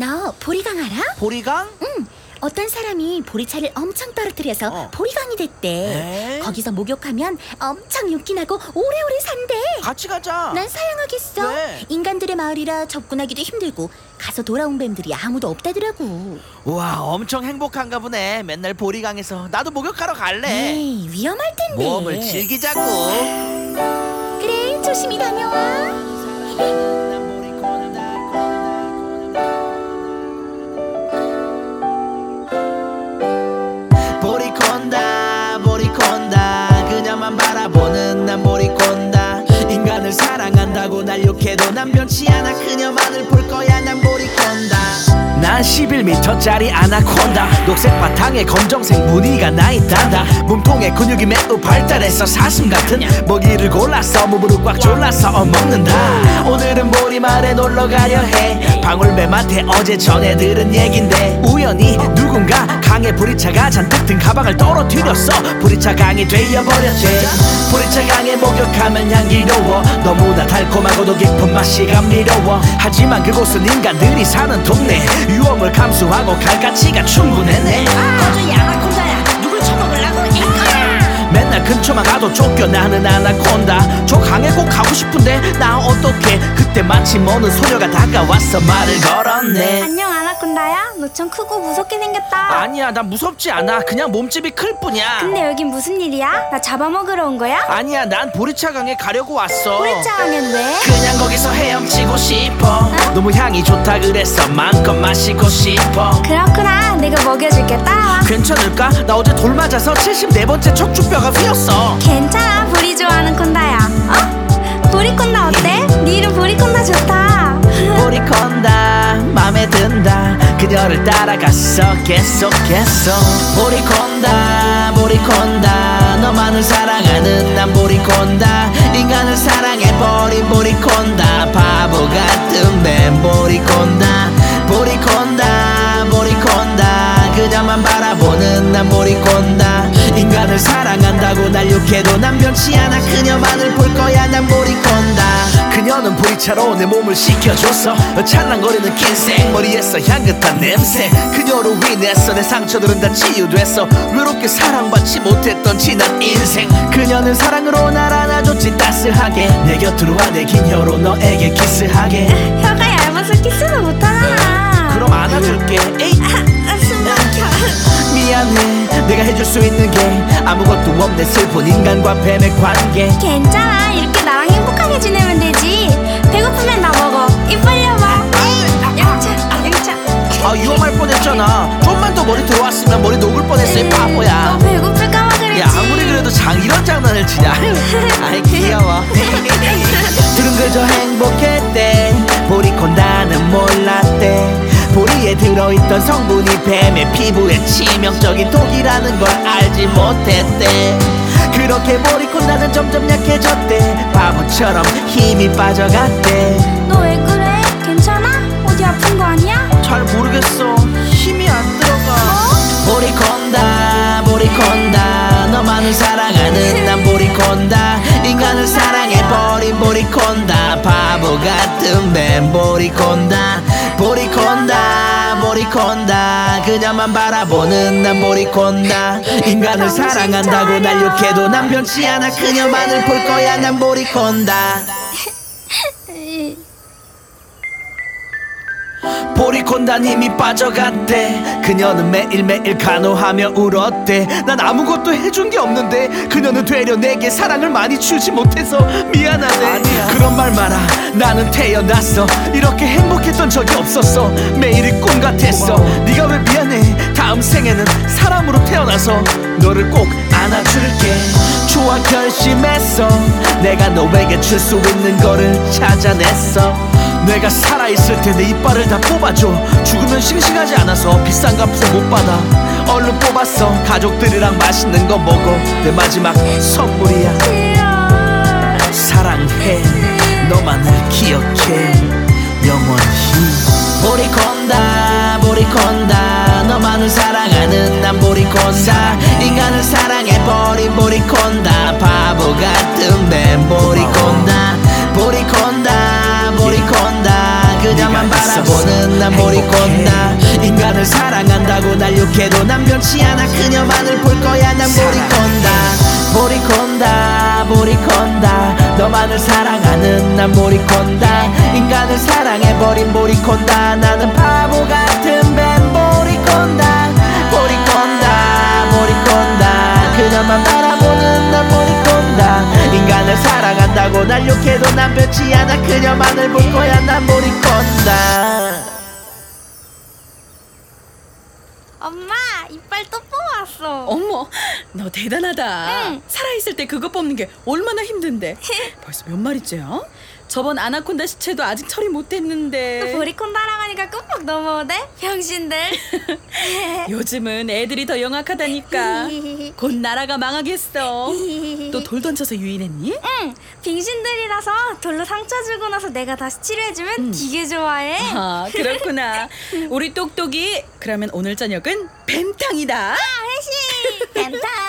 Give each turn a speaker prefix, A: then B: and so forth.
A: 너 보리강 알아?
B: 보리강?
A: 응. 어떤 사람이 보리차를 엄청 떨어뜨려서 보리강이 됐대.
B: 에?
A: 거기서 목욕하면 엄청 윤기나고 오래오래 산대.
B: 같이 가자.
A: 난 사양하겠어.
B: 왜?
A: 인간들의 마을이라 접근하기도 힘들고 가서 돌아온 뱀들이 아무도 없다더라고.
B: 우와, 엄청 행복한가 보네. 맨날 보리강에서 나도 목욕하러 갈래.
A: 에이, 위험할 텐데.
B: 모험을 즐기자고.
A: 그래, 조심히 다녀와.
B: 보리콘다 보리콘다 그녀만 바라보는 난 보리콘다. 인간을 사랑한다고 날 욕해도 난 변치 않아. 그녀만을 볼 거야. 난 보리콘다. 난 11m짜리 아나콘다. 녹색 바탕에 검정색 무늬가 나있단다. 몸통에 근육이 매우 발달해서 사슴 같은 먹이를 골라서 무릎 꽉 졸라서 먹는다. 오늘은 보리마을에 놀러 가려 해. 방울뱀한테 어제 전해 들은 얘긴데 우연히 누군가 강에 보리차가 잔뜩 든 가방을 떨어뜨렸어. 보리차 강이 되어버렸대. 보리차 강에 목욕하면 향기로워. 너무나 달콤하고도 깊은 맛이 감미로워. 하지만 그곳은 인간들이 사는 동네. 위험을 감수하고 갈 가치가 충분했네.
A: 거저이 아나콘다야, 누굴 처먹으려고 이거야.
B: 맨날 근처만 가도 쫓겨나는 아나콘다. 저 강에 꼭 가고 싶은데 나 어떡해. 그때 마침 어느 소녀가 다가와서 말을 걸었네.
C: 안녕 아나콘다야? 너 좀 크고 무섭게 생겼다.
B: 아니야, 난 무섭지 않아. 그냥 몸집이 클 뿐이야.
C: 근데 여긴 무슨 일이야? 나 잡아먹으러 온 거야?
B: 아니야, 난 보리차 강에 가려고 왔어.
C: 보리차 강엔 왜?
B: 그냥 거기서 헤엄치고 싶어. 너무 향이 좋다 그래서 마음껏 마시고 싶어.
C: 그렇구나. 내가 먹여줄게. 따라와.
B: 괜찮을까? 나 어제 돌 맞아서 74번째 척추뼈가 휘었어.
C: 괜찮아. 보리 좋아하는 콘다야. 어? 보리콘다 어때? 네 이름 보리콘다 좋다.
B: 보리콘다 맘에 든다. 그녀를 따라갔어 계속해서. 보리콘다 보리콘다 너만을 사랑하는 난 보리콘다. 인간을 사랑해버린 보리콘다. 바보 같은 뱀 보리콘다. 보리콘다 보리콘다 그녀만 바라보는 난 보리콘다. 인간을 사랑한다고 날 욕해도 난 변치 않아. 그녀만을 볼 거야. 난 보리콘다. 그녀는 보리차로 내 몸을 식혀줬어. 찰랑거리는 긴 생머리에서 향긋한 냄새. 그녀로 인해서 내 상처들은 다 치유됐어. 외롭게 사랑받지 못했던 지난 인생. 그녀는 사랑으로 날 안아줬지 따스하게. 내 곁으로 와 내 긴 혀로 너에게 키스하게.
C: 혀가 얇아서 키스도 못하잖아.
B: 그럼 안아줄게. 에이.
C: 숨 막혀.
B: 미안해. 내가 해줄 수 있는 게 아무것도 없네. 슬픈 인간과 뱀의 관계.
C: 괜찮아. 이렇게 나랑 행복하게 지내면 되지. 배고프면 나 먹어. 입 벌려봐. 양차 양차.
B: 아, 위험할 뻔했잖아. 좀만 더 머리 들어왔으면 머리 녹을 뻔했어. 이 바보야.
C: 너 배고플까봐 그랬지.
B: 야, 아무리 그래도 이런 장난을 치냐. 아이 귀여워. 둘은 그저 행복했대. 보리콘다는 몰랐대. 보리에 들어있던 성분이 뱀의 피부에 치명적인 독이라는 걸 알지 못했대. 그렇게 보리콘다는 점점 약해졌대. 바보처럼 힘이 빠져갔대.
C: 너 왜 그래? 괜찮아? 어디 아픈 거 아니야?
B: 잘 모르겠어. 힘이 안 들어가. 보리콘다 보리콘다 너만을 사랑하는 난 보리콘다. 인간을 사랑해버린 보리콘다. 바보 같은 뱀 보리콘다. 보리콘다 보리콘다 그녀만 바라보는 난 보리콘다. 인간을 사랑한다고 날 욕해도 난 변치 않아. 그녀만을 볼 거야. 난 보리콘다. 보리콘다 힘이 빠져갔대. 그녀는 매일매일 간호하며 울었대. 난 아무것도 해준 게 없는데 그녀는 되려 내게 사랑을 많이 주지 못해서 미안하네. 아니야. 그런 말 마라. 나는 태어났어 이렇게 행복했던 적이 없었어. 매일이 꿈 같았어. 네가 왜 미안해. 다음 생에는 사람으로 태어나서 너를 꼭 안아줄게. 좋아 결심했어. 내가 너에게 줄 수 있는 거를 찾아냈어. 내가 살아있을 때 내 이빨을 다 뽑아줘. 죽으면 싱싱하지 않아서 비싼 값을 못 받아. 얼른 뽑았어. 가족들이랑 맛있는 거 먹어. 내 마지막 선물이야. 사랑해. 너만을 기억해 영원히. 보리콘다 보리콘다 너만을 사랑하는 난 보리콘다. 인간을 사랑해버린 보리콘다. 바보 같은 뱀 보리콘다. 보리콘다 보리콘다 그녀만 바라보는 난 보리콘다. 보리콘다 인간을 사랑한다고 날 욕해도 난 변치 않아 그녀만을 볼 거야 난 보리콘다 보리콘다 너만을 사랑하는 난 보리콘다 인간을 사랑해버린 보리콘다 나는 바보 같은 뱀 보리콘다 보리콘다 그녀만 바라보는 난 보리콘다 인간을 사랑한다고 날 욕해도 난 변치 않아 그녀만을 볼 거야 난 보리콘다
C: 엄마, 이빨 또 뽑았어.
D: 어머, 너 대단하다.
C: 응.
D: 살아있을 때 그거 뽑는 게 얼마나 힘든데. 벌써 몇 마리째야? 저번 아나콘다 시체도 아직 처리
C: 또
D: 못했는데.
C: 보리콘다라고 하니까 끔뻑 넘어오대? 병신들.
D: 요즘은 애들이 더 영악하다니까. 곧 나라가 망하겠어. 또 돌 던져서 유인했니?
C: 응, 빙신들이라서 돌로 상처 주고 나서 내가 다시 치료해주면 되게 좋아해.
D: 아, 그렇구나. 우리 똑똑이. 그러면 오늘 저녁은 뱀탕이다.
C: 회식! 벤타!